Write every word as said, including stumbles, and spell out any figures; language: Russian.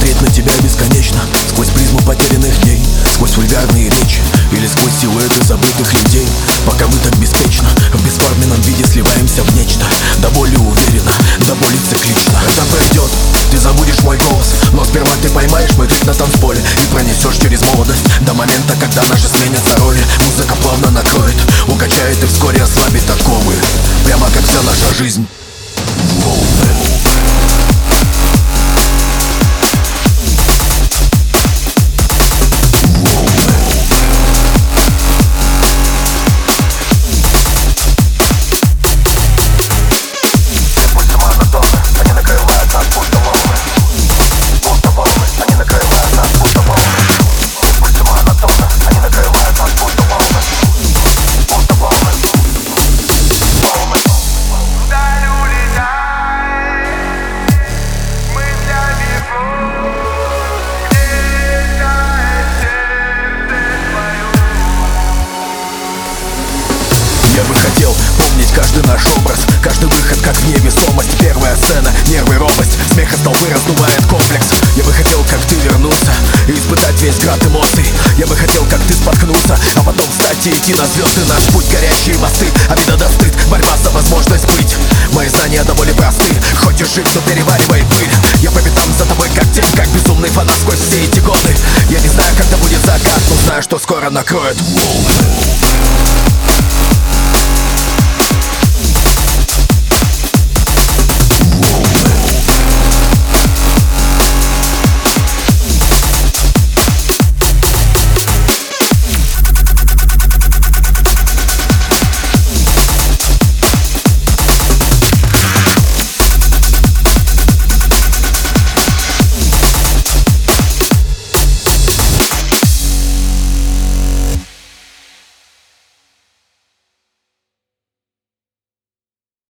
смотреть на тебя бесконечно, сквозь призму потерянных дней, сквозь вульгарные речи или сквозь силуэты забытых людей. Пока мы так беспечно в бесформенном виде сливаемся в нечто, до боли уверенно, до боли циклично. Это пройдет, ты забудешь мой голос, но сперва ты поймаешь мой крик на танцполе и пронесешь через молодость до момента, когда наши сменятся роли. Музыка плавно накроет, укачает и вскоре ослабит оковы, прямо как вся наша жизнь. Я бы хотел помнить каждый наш образ, каждый выход как в невесомость. Первая сцена, нервы, робость, смеха столбы раздувает комплекс. Я бы хотел, как ты, вернуться и испытать весь град эмоций. Я бы хотел, как ты, споткнуться, а потом встать и идти на звезды. Наш путь, горящие мосты, обида да стыд, борьба за возможность быть. Мои знания до боли просты, хочешь жить, но переваривай пыль. Я по пятам за тобой как тень, как безумный фанат сквозь все эти годы. Я не знаю, когда будет закат, но знаю, что скоро накроет волны.